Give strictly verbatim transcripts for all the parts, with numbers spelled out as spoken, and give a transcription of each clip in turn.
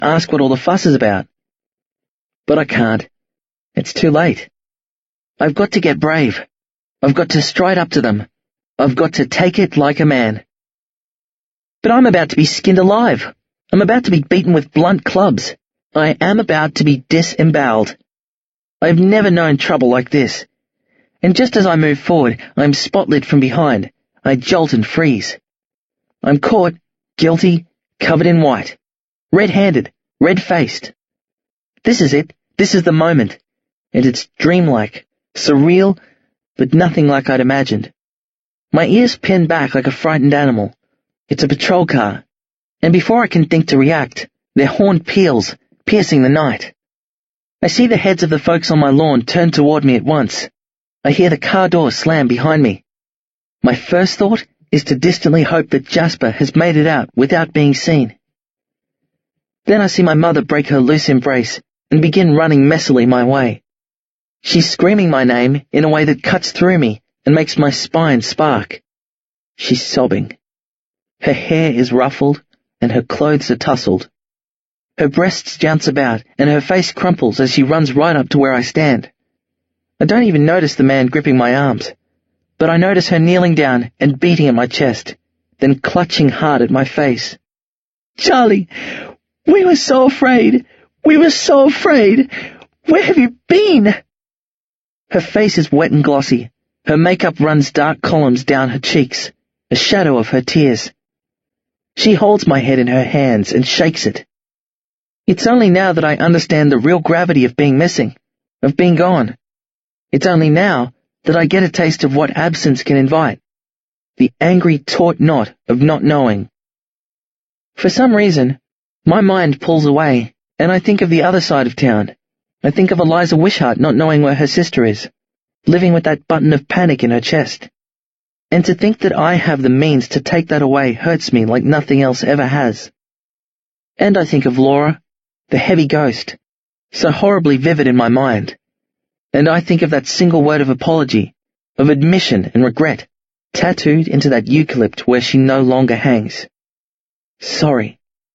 ask what all the fuss is about. But I can't. It's too late. I've got to get brave. I've got to stride up to them. I've got to take it like a man. But I'm about to be skinned alive. I'm about to be beaten with blunt clubs. I am about to be disemboweled. I've never known trouble like this. And just as I move forward, I'm spotlit from behind. I jolt and freeze. I'm caught, guilty, covered in white. Red-handed, red-faced. This is it. This is the moment. And it's dreamlike, surreal, but nothing like I'd imagined. My ears pin back like a frightened animal. It's a patrol car. And before I can think to react, their horn peals, piercing the night. I see the heads of the folks on my lawn turn toward me at once. I hear the car door slam behind me. My first thought is to distantly hope that Jasper has made it out without being seen. Then I see my mother break her loose embrace and begin running messily my way. She's screaming my name in a way that cuts through me and makes my spine spark. She's sobbing. Her hair is ruffled and her clothes are tousled. Her breasts jounce about and her face crumples as she runs right up to where I stand. I don't even notice the man gripping my arms, but I notice her kneeling down and beating at my chest, then clutching hard at my face. "Charlie, we were so afraid. We were so afraid. Where have you been?" Her face is wet and glossy. Her makeup runs dark columns down her cheeks, a shadow of her tears. She holds my head in her hands and shakes it. It's only now that I understand the real gravity of being missing, of being gone. It's only now that I get a taste of what absence can invite, the angry taut knot of not knowing. For some reason, my mind pulls away, and I think of the other side of town. I think of Eliza Wishart not knowing where her sister is, living with that button of panic in her chest. And to think that I have the means to take that away hurts me like nothing else ever has. And I think of Laura, the heavy ghost, so horribly vivid in my mind. And I think of that single word of apology, of admission and regret, tattooed into that eucalypt where she no longer hangs. Sorry.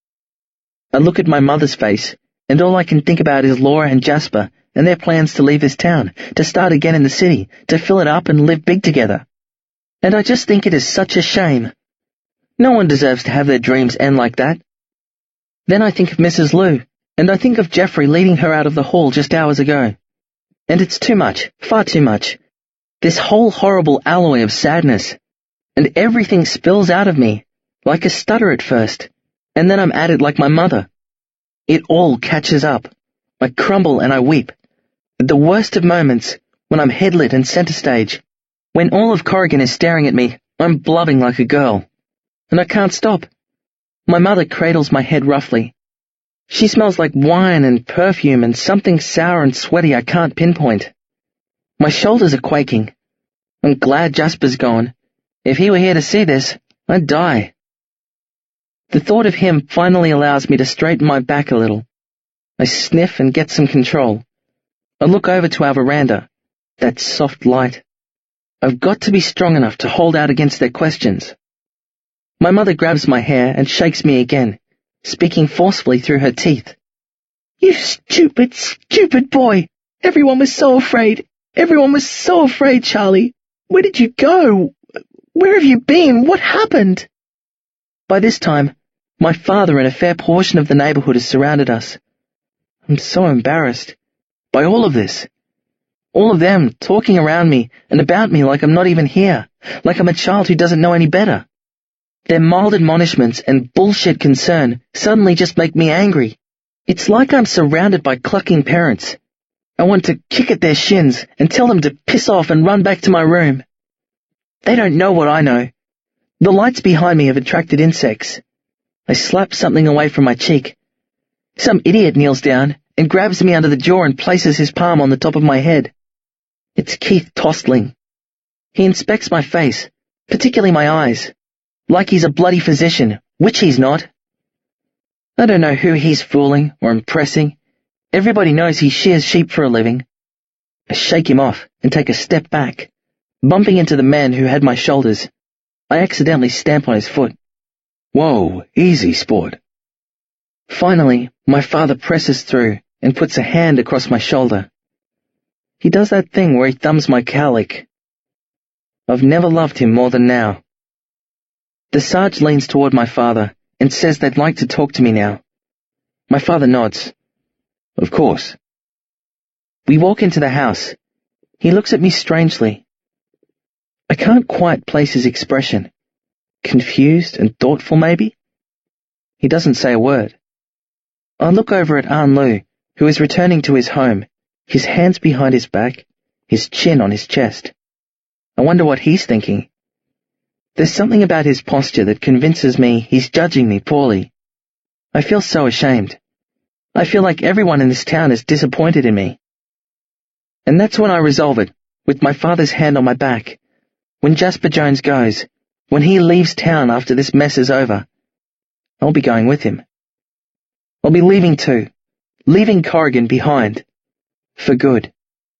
I look at my mother's face, and all I can think about is Laura and Jasper and their plans to leave this town, to start again in the city, to fill it up and live big together. And I just think it is such a shame. No one deserves to have their dreams end like that. Then I think of Missus Lou, and I think of Jeffrey leading her out of the hall just hours ago. And it's too much, far too much. This whole horrible alloy of sadness. And everything spills out of me, like a stutter at first, and then I'm at it like my mother. It all catches up. I crumble and I weep. At the worst of moments, when I'm headlit and center stage, when all of Corrigan is staring at me, I'm blubbing like a girl. And I can't stop. My mother cradles my head roughly. She smells like wine and perfume and something sour and sweaty I can't pinpoint. My shoulders are quaking. I'm glad Jasper's gone. If he were here to see this, I'd die. The thought of him finally allows me to straighten my back a little. I sniff and get some control. I look over to our veranda. That soft light. I've got to be strong enough to hold out against their questions. My mother grabs my hair and shakes me again, speaking forcefully through her teeth. "You stupid, stupid boy! Everyone was so afraid. Everyone was so afraid, Charlie. Where did you go? Where have you been? What happened?" By this time, my father and a fair portion of the neighborhood has surrounded us. I'm so embarrassed by all of this. All of them talking around me and about me like I'm not even here, like I'm a child who doesn't know any better. Their mild admonishments and bullshit concern suddenly just make me angry. It's like I'm surrounded by clucking parents. I want to kick at their shins and tell them to piss off and run back to my room. They don't know what I know. The lights behind me have attracted insects. I slap something away from my cheek. Some idiot kneels down and grabs me under the jaw and places his palm on the top of my head. It's Keith Tostling. He inspects my face, particularly my eyes, like he's a bloody physician, which he's not. I don't know who he's fooling or impressing. Everybody knows he shears sheep for a living. I shake him off and take a step back, bumping into the man who had my shoulders. I accidentally stamp on his foot. "Whoa, easy, sport." Finally, my father presses through and puts a hand across my shoulder. He does that thing where he thumbs my cowlick. I've never loved him more than now. The Sarge leans toward my father and says they'd like to talk to me now. My father nods. Of course. We walk into the house. He looks at me strangely. I can't quite place his expression. Confused and thoughtful, maybe? He doesn't say a word. I look over at An Lu, who is returning to his home, his hands behind his back, his chin on his chest. I wonder what he's thinking. There's something about his posture that convinces me he's judging me poorly. I feel so ashamed. I feel like everyone in this town is disappointed in me. And that's when I resolve it, with my father's hand on my back. When Jasper Jones goes, when he leaves town after this mess is over, I'll be going with him. I'll be leaving too, leaving Corrigan behind, for good.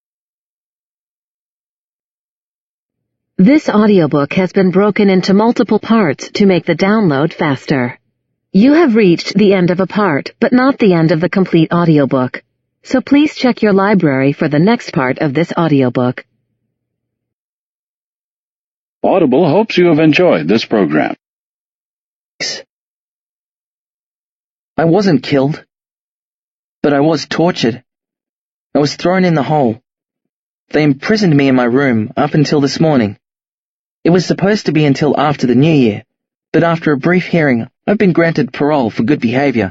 This audiobook has been broken into multiple parts to make the download faster. You have reached the end of a part, but not the end of the complete audiobook. So please check your library for the next part of this audiobook. Audible hopes you have enjoyed this program. I wasn't killed, but I was tortured. I was thrown in the hole. They imprisoned me in my room up until this morning. It was supposed to be until after the New Year, but after a brief hearing, I've been granted parole for good behaviour.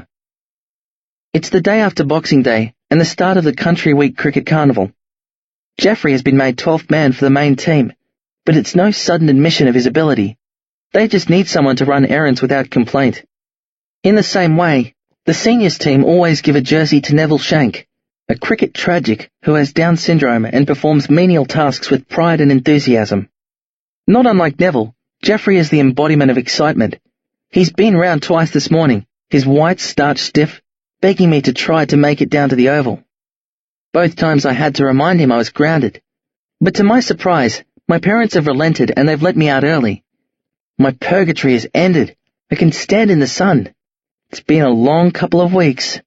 It's the day after Boxing Day and the start of the Country Week Cricket Carnival. Jeffrey has been made twelfth man for the main team, but it's no sudden admission of his ability. They just need someone to run errands without complaint. In the same way, the seniors team always give a jersey to Neville Shank, a cricket tragic who has Down syndrome and performs menial tasks with pride and enthusiasm. Not unlike Neville, Jeffrey is the embodiment of excitement. He's been round twice this morning, his whites starched stiff, begging me to try to make it down to the Oval. Both times I had to remind him I was grounded. But to my surprise, my parents have relented and they've let me out early. My purgatory has ended. I can stand in the sun. It's been a long couple of weeks.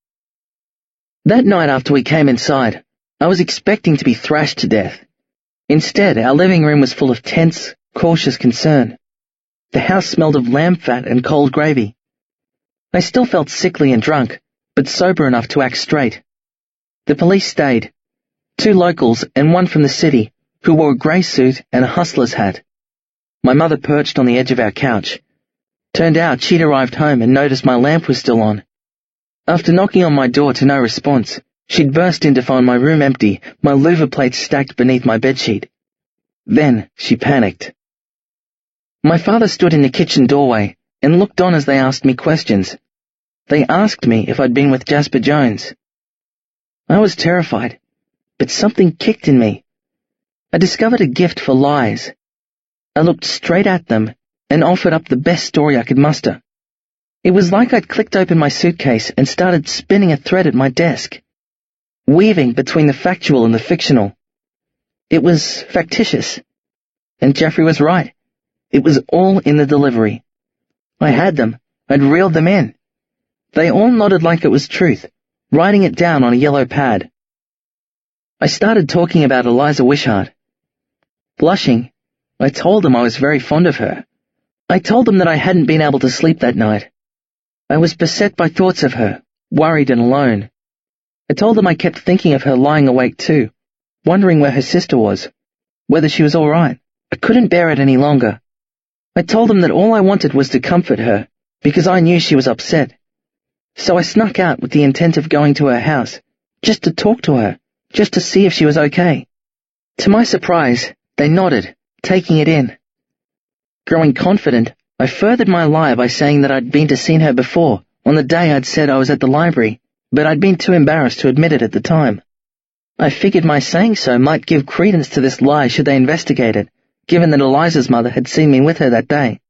That night after we came inside, I was expecting to be thrashed to death. Instead, our living room was full of tense, cautious concern. The house smelled of lamb fat and cold gravy. I still felt sickly and drunk, but sober enough to act straight. The police stayed. Two locals and one from the city, who wore a grey suit and a hustler's hat. My mother perched on the edge of our couch. Turned out she'd arrived home and noticed my lamp was still on. After knocking on my door to no response, she'd burst in to find my room empty, my louver plates stacked beneath my bedsheet. Then she panicked. My father stood in the kitchen doorway and looked on as they asked me questions. They asked me if I'd been with Jasper Jones. I was terrified, but something kicked in me. I discovered a gift for lies. I looked straight at them and offered up the best story I could muster. It was like I'd clicked open my suitcase and started spinning a thread at my desk, weaving between the factual and the fictional. It was factitious. And Jeffrey was right. It was all in the delivery. I had them. I'd reeled them in. They all nodded like it was truth, writing it down on a yellow pad. I started talking about Eliza Wishart. Blushing, I told them I was very fond of her. I told them that I hadn't been able to sleep that night. I was beset by thoughts of her, worried and alone. I told them I kept thinking of her lying awake too, wondering where her sister was, whether she was all right. I couldn't bear it any longer. I told them that all I wanted was to comfort her, because I knew she was upset. So I snuck out with the intent of going to her house, just to talk to her, just to see if she was okay. To my surprise, they nodded, taking it in. Growing confident, I furthered my lie by saying that I'd been to see her before, on the day I'd said I was at the library, but I'd been too embarrassed to admit it at the time. I figured my saying so might give credence to this lie should they investigate it, given that Eliza's mother had seen me with her that day.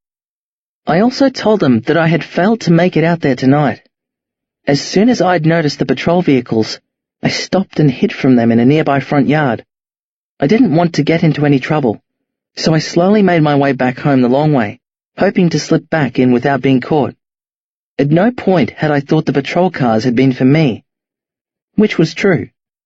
I also told them that I had failed to make it out there tonight. As soon as I'd noticed the patrol vehicles, I stopped and hid from them in a nearby front yard. I didn't want to get into any trouble, so I slowly made my way back home the long way, hoping to slip back in without being caught. At no point had I thought the patrol cars had been for me, which was true.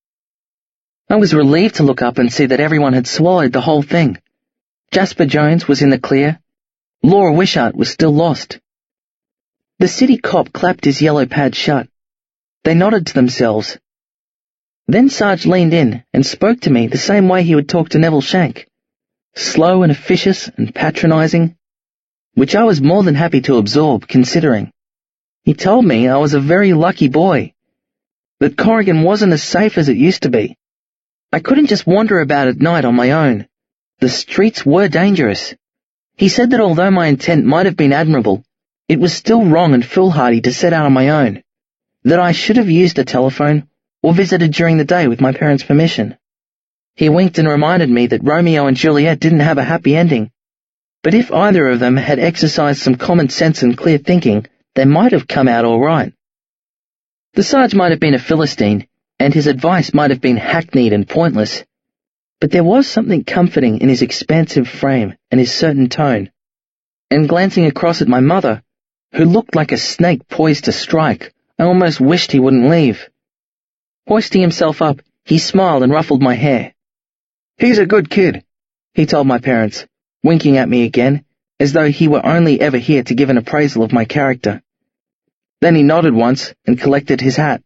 I was relieved to look up and see that everyone had swallowed the whole thing. Jasper Jones was in the clear. Laura Wishart was still lost. The city cop clapped his yellow pad shut. They nodded to themselves. Then Sarge leaned in and spoke to me the same way he would talk to Neville Shank, slow and officious and patronizing, which I was more than happy to absorb, considering. He told me I was a very lucky boy, that Corrigan wasn't as safe as it used to be. I couldn't just wander about at night on my own. The streets were dangerous. He said that although my intent might have been admirable, it was still wrong and foolhardy to set out on my own, that I should have used a telephone or visited during the day with my parents' permission. He winked and reminded me that Romeo and Juliet didn't have a happy ending, but if either of them had exercised some common sense and clear thinking, they might have come out all right. The Sarge might have been a Philistine, and his advice might have been hackneyed and pointless, but there was something comforting in his expansive frame and his certain tone, and glancing across at my mother, who looked like a snake poised to strike, I almost wished he wouldn't leave. Hoisting himself up, he smiled and ruffled my hair. "He's a good kid," he told my parents, winking at me again, as though he were only ever here to give an appraisal of my character. Then he nodded once and collected his hat.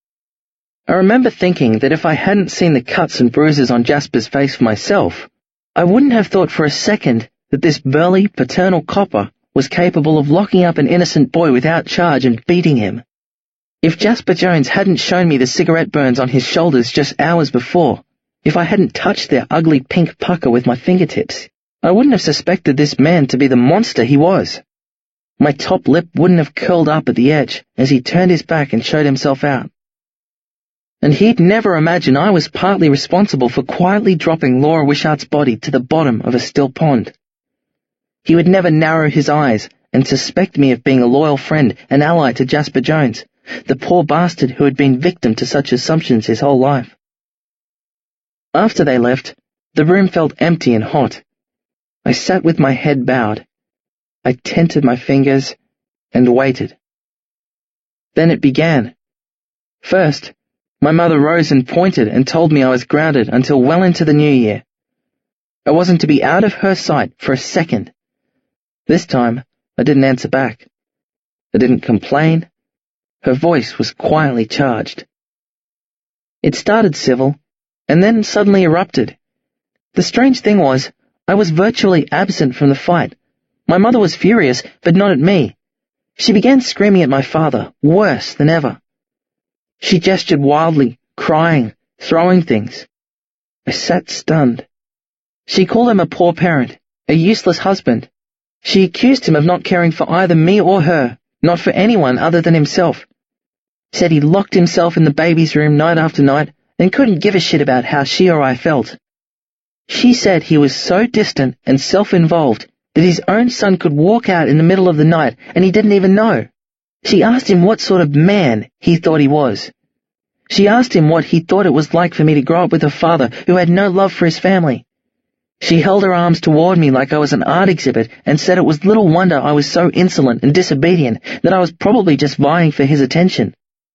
I remember thinking that if I hadn't seen the cuts and bruises on Jasper's face for myself, I wouldn't have thought for a second that this burly, paternal copper was capable of locking up an innocent boy without charge and beating him. If Jasper Jones hadn't shown me the cigarette burns on his shoulders just hours before, if I hadn't touched their ugly pink pucker with my fingertips, I wouldn't have suspected this man to be the monster he was. My top lip wouldn't have curled up at the edge as he turned his back and showed himself out. And he'd never imagine I was partly responsible for quietly dropping Laura Wishart's body to the bottom of a still pond. He would never narrow his eyes and suspect me of being a loyal friend and ally to Jasper Jones, the poor bastard who had been victim to such assumptions his whole life. After they left, the room felt empty and hot. I sat with my head bowed. I tented my fingers and waited. Then it began. First, my mother rose and pointed and told me I was grounded until well into the new year. I wasn't to be out of her sight for a second. This time, I didn't answer back. I didn't complain. Her voice was quietly charged. It started civil, and then suddenly erupted. The strange thing was, I was virtually absent from the fight. My mother was furious, but not at me. She began screaming at my father, worse than ever. She gestured wildly, crying, throwing things. I sat stunned. She called him a poor parent, a useless husband. She accused him of not caring for either me or her, not for anyone other than himself. Said he locked himself in the baby's room night after night and couldn't give a shit about how she or I felt. She said he was so distant and self-involved that his own son could walk out in the middle of the night and he didn't even know. She asked him what sort of man he thought he was. She asked him what he thought it was like for me to grow up with a father who had no love for his family. She held her arms toward me like I was an art exhibit and said it was little wonder I was so insolent and disobedient that I was probably just vying for his attention.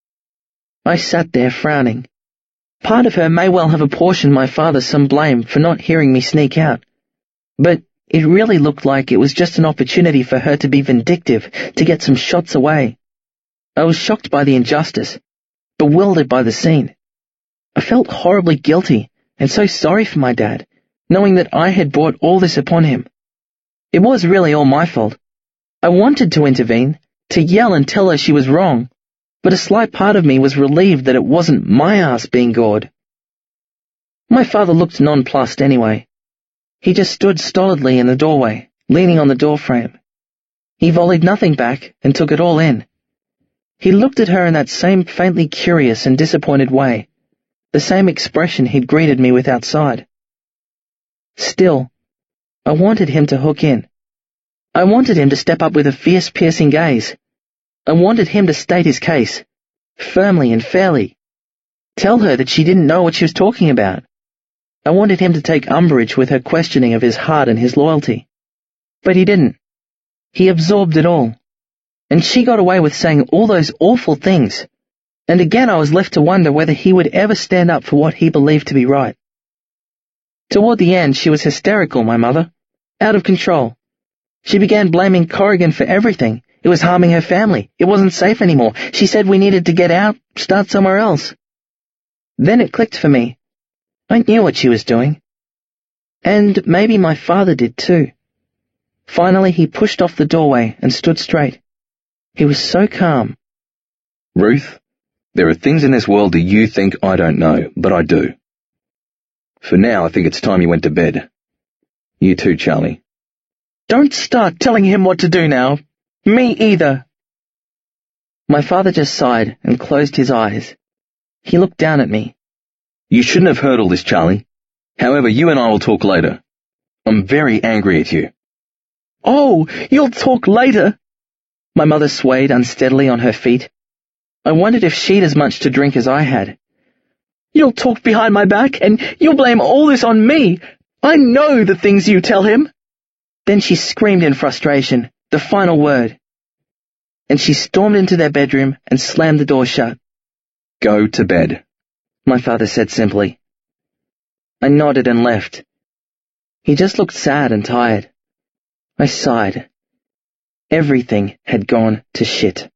I sat there frowning. Part of her may well have apportioned my father some blame for not hearing me sneak out, but it really looked like it was just an opportunity for her to be vindictive, to get some shots away. I was shocked by the injustice, bewildered by the scene. I felt horribly guilty and so sorry for my dad, knowing that I had brought all this upon him. It was really all my fault. I wanted to intervene, to yell and tell her she was wrong, but a slight part of me was relieved that it wasn't my ass being gored. My father looked nonplussed anyway. He just stood stolidly in the doorway, leaning on the doorframe. He volleyed nothing back and took it all in. He looked at her in that same faintly curious and disappointed way, the same expression he'd greeted me with outside. Still, I wanted him to hook in. I wanted him to step up with a fierce, piercing gaze. I wanted him to state his case, firmly and fairly. Tell her that she didn't know what she was talking about. I wanted him to take umbrage with her questioning of his heart and his loyalty. But he didn't. He absorbed it all. and she got away with saying all those awful things, and again I was left to wonder whether he would ever stand up for what he believed to be right. Toward the end, she was hysterical, my mother, out of control. She began blaming Corrigan for everything. It was harming her family. It wasn't safe anymore. She said we needed to get out, start somewhere else. Then it clicked for me. I knew what she was doing. And maybe my father did too. Finally, he pushed off the doorway and stood straight. He was so calm. Ruth, there are things in this world that you think I don't know, but I do. For now, I think it's time you went to bed. You too, Charlie. Don't start telling him what to do now. Me either. My father just sighed and closed his eyes. He looked down at me. You shouldn't have heard all this, Charlie. However, you and I will talk later. I'm very angry at you. Oh, you'll talk later. My mother swayed unsteadily on her feet. I wondered if she'd as much to drink as I had. You'll talk behind my back, and you'll blame all this on me. I know the things you tell him. Then she screamed in frustration, the final word. And she stormed into their bedroom and slammed the door shut. Go to bed, my father said simply. I nodded and left. He just looked sad and tired. I sighed. Everything had gone to shit.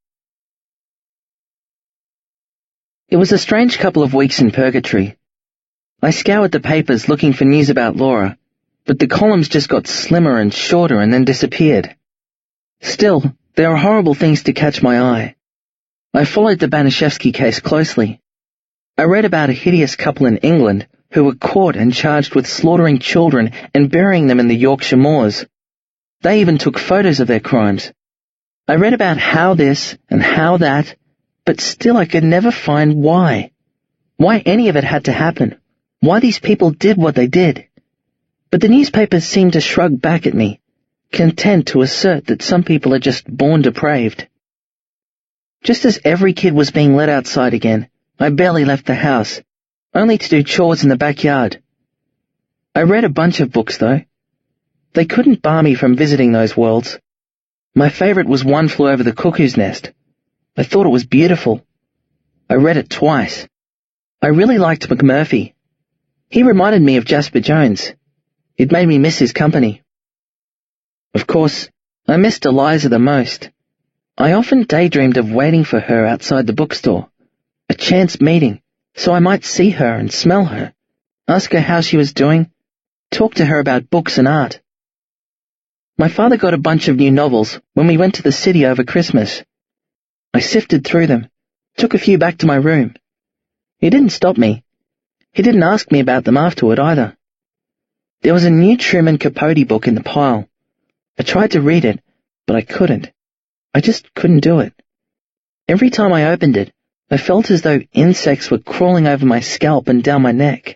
It was a strange couple of weeks in purgatory. I scoured the papers looking for news about Laura, but the columns just got slimmer and shorter and then disappeared. Still, there are horrible things to catch my eye. I followed the Banishevsky case closely. I read about a hideous couple in England who were caught and charged with slaughtering children and burying them in the Yorkshire moors. They even took photos of their crimes. I read about how this and how that, but still I could never find why. Why any of it had to happen. Why these people did what they did. But the newspapers seemed to shrug back at me, content to assert that some people are just born depraved. Just as every kid was being let outside again, I barely left the house, only to do chores in the backyard. I read a bunch of books, though. They couldn't bar me from visiting those worlds. My favorite was One Flew Over the Cuckoo's Nest. I thought it was beautiful. I read it twice. I really liked McMurphy. He reminded me of Jasper Jones. It made me miss his company. Of course, I missed Eliza the most. I often daydreamed of waiting for her outside the bookstore, a chance meeting, so I might see her and smell her, ask her how she was doing, talk to her about books and art. My father got a bunch of new novels when we went to the city over Christmas. I sifted through them, took a few back to my room. He didn't stop me. He didn't ask me about them afterward either. There was a new Truman Capote book in the pile. I tried to read it, but I couldn't. I just couldn't do it. Every time I opened it, I felt as though insects were crawling over my scalp and down my neck.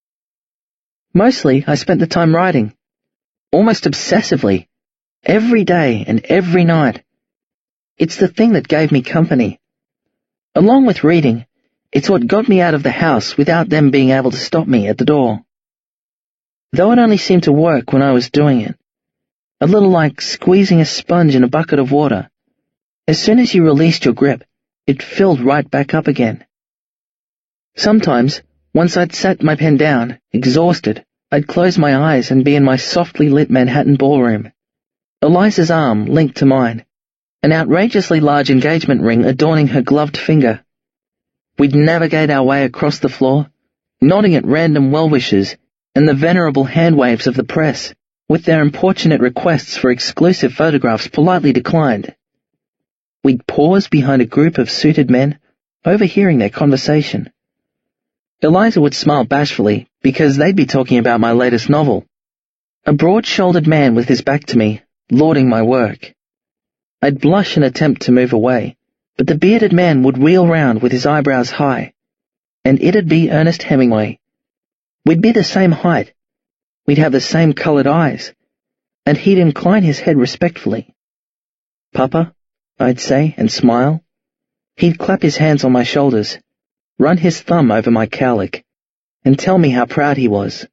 Mostly, I spent the time writing, almost obsessively, every day and every night. It's the thing that gave me company. Along with reading, it's what got me out of the house without them being able to stop me at the door. Though it only seemed to work when I was doing it, a little like squeezing a sponge in a bucket of water. As soon as you released your grip, it filled right back up again. Sometimes, once I'd sat my pen down, exhausted, I'd close my eyes and be in my softly lit Manhattan ballroom. Eliza's arm linked to mine, an outrageously large engagement ring adorning her gloved finger. We'd navigate our way across the floor, nodding at random well-wishes and the venerable hand waves of the press, with their importunate requests for exclusive photographs politely declined. We'd pause behind a group of suited men, overhearing their conversation. Eliza would smile bashfully because they'd be talking about my latest novel. A broad-shouldered man with his back to me, lauding my work. I'd blush and attempt to move away, but the bearded man would wheel round with his eyebrows high, and it'd be Ernest Hemingway. We'd be the same height. We'd have the same colored eyes, and he'd incline his head respectfully. Papa, I'd say, and smile. He'd clap his hands on my shoulders, run his thumb over my cowlick, and tell me how proud he was.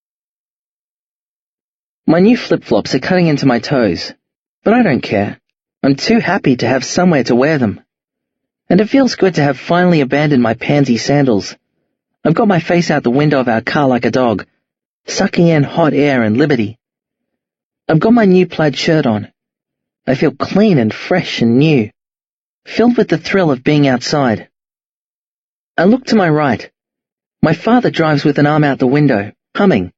My new flip-flops are cutting into my toes, but I don't care. I'm too happy to have somewhere to wear them. And it feels good to have finally abandoned my pansy sandals. I've got my face out the window of our car like a dog, sucking in hot air and liberty. I've got my new plaid shirt on. I feel clean and fresh and new, filled with the thrill of being outside. I look to my right. My father drives with an arm out the window, humming.